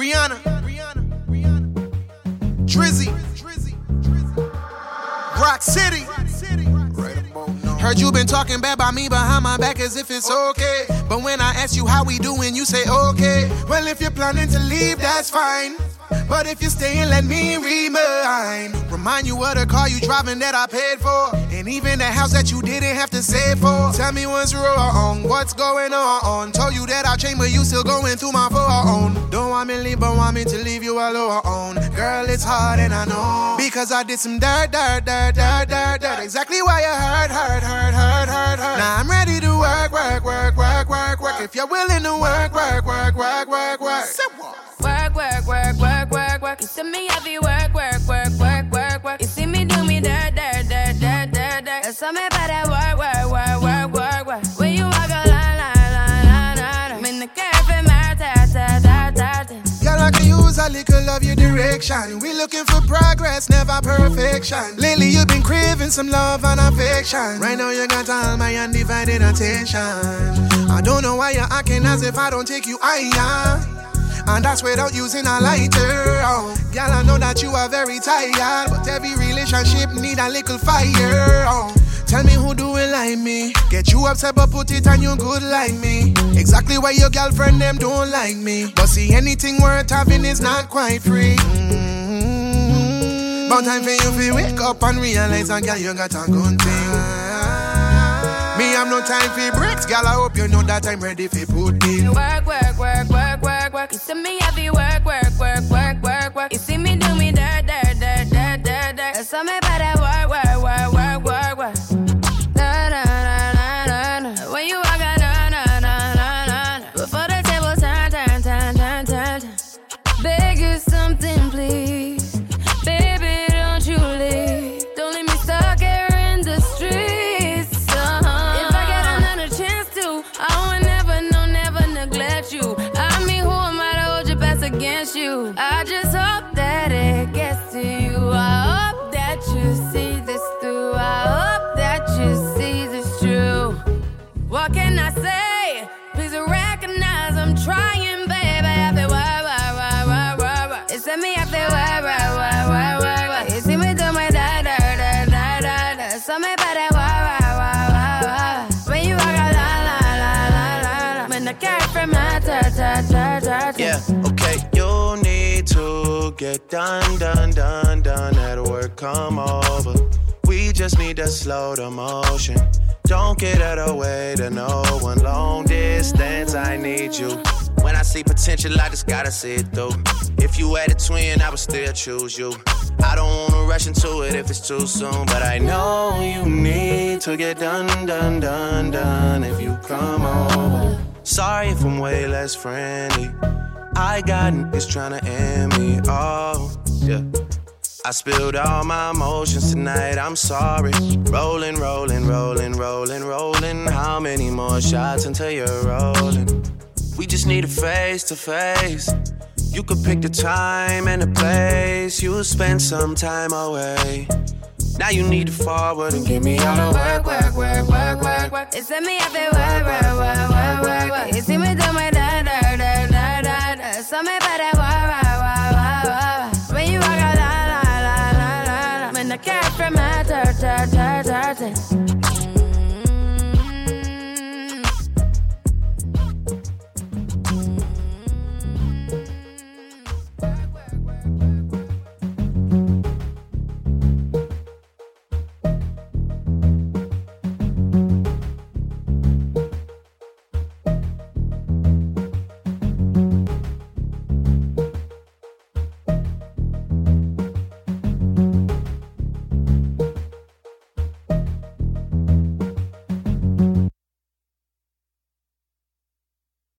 Rihanna, Drizzy, Rock City. Heard you been talking bad about me behind my back as if it's okay. But when I ask you how we doing, you say okay. Well, if you're planning to leave, that's fine. But if you're staying, let me remind you of the car you driving that I paid for. And even the house that you didn't have to save for. Tell me what's wrong, what's going on. Told you that I changed, but you still going through my phone. Don't want me to leave, but want me to leave you alone. Girl, it's hard and I know. Because I did some dirt. Exactly why you hurt. Now I'm ready to work. If you're willing to work. Work. You see me heavy work. You see me do me dirt. There's something about that work. When you walk a line. I'm in the cafe, my Girl, I can use a little of your direction. We looking for progress, never perfection. Lately you've been craving some love and affection. Right now you got all my undivided attention. I don't know why you're acting as if I don't take you higher. And that's without using a lighter. Oh, girl, I know that you are very tired, but every relationship need a little fire. Oh, tell me who do it like me. Get you upset but put it on you good like me. Exactly why your girlfriend them don't like me. But see, anything worth having is not quite free. But time for you to wake up and realize that girl you got a good thing. Me have no time for breaks, girl. I hope you know that I'm ready for put in work. You see me heavy work. You see me do me dirt. There's something about that work. Na. When you walk out, na. Before the table turn. Beg you something, please. Baby, don't you leave. Don't leave me stuck here in the streets. If I get another chance to, I will never neglect you. I mean, who am I to hold your best against you? I just hope that it gets to you. I hope that you see this through. I hope that you see this true. What can I say? Please recognize I'm trying, baby. I feel work. It's me, I feel work. You see me do my da. Something about that work. When you walk out, la. When the cat from my ta. Yeah, okay, you need to get done. At work, come over. We just need to slow the motion. Don't get out of the way to no one. Long distance, I need you. When I see potential, I just gotta see it through. If you had a twin, I would still choose you. I don't wanna rush into it if it's too soon, but I know you need to get done. If you come over. Sorry if I'm way less friendly. I got niggas tryna end me. Oh, yeah. I spilled all my emotions tonight, I'm sorry. Rolling. How many more shots until you're rolling? We just need a face to face. You could pick the time and the place. You'll spend some time away. Now you need to forward and give me all the work. It's me, I feel work. You see me do my da. Something about that work. When you walk out, la. When the cat from my dirt.